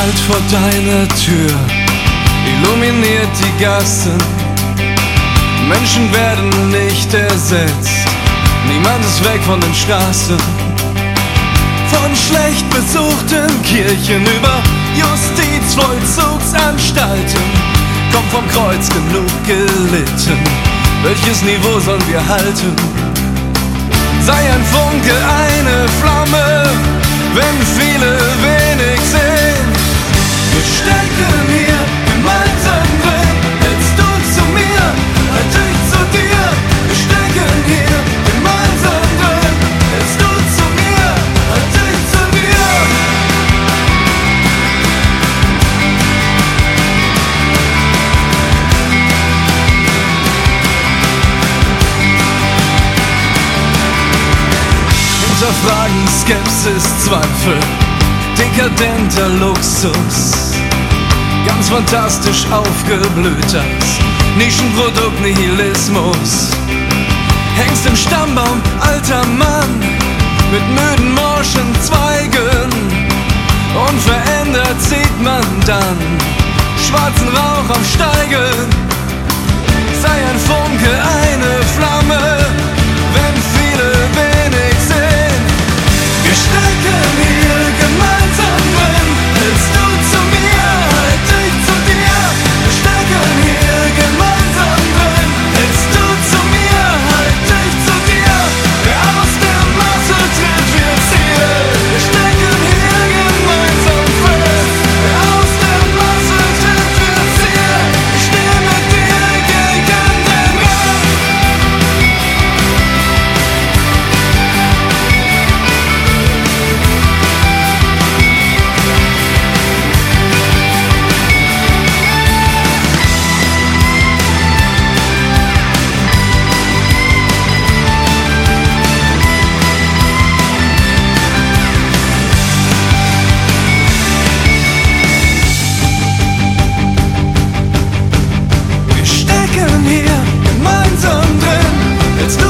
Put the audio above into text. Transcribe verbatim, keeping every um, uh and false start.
Licht vor deiner Tür illuminiert die Gassen. Menschen werden nicht ersetzt, niemand ist weg von den Straßen. Von schlecht besuchten Kirchen über Justizvollzugsanstalten kommt vom Kreuz genug gelitten. Welches Niveau sollen wir halten? Sei ein Funke, eine Flamme, wenn viele wenig sehen. Wir stecken hier gemeinsam drin. Hältst du zu mir, halt ich zu dir. Wir stecken hier gemeinsam drin. Hältst du zu mir, halt ich zu dir. Hinterfragen, Skepsis, Zweifel, dekadenter Luxus, ganz fantastisch aufgeblüht das Nischenprodukt Nihilismus. Hängst im Stammbaum, alter Mann, mit müden morschen Zweigen. Unverändert sieht man dann schwarzen Rauch aufsteigen. Sei ein Funke, eine Flamme, wenn viele wenig sehen. Wir stecken hier gemeinsam drin. Hältst du zu mir, halt ich zu dir. Wir stecken hier gemeinsam drin. Hältst du zu mir, halt ich zu dir. Wer aus der Masse tritt, wird Ziel. Wir stecken hier gemeinsam fest. Wer aus der Masse tritt, wird Ziel. Ich stehe mit dir gegen den Rest. Wir stecken hier gemeinsam drin. Hältst du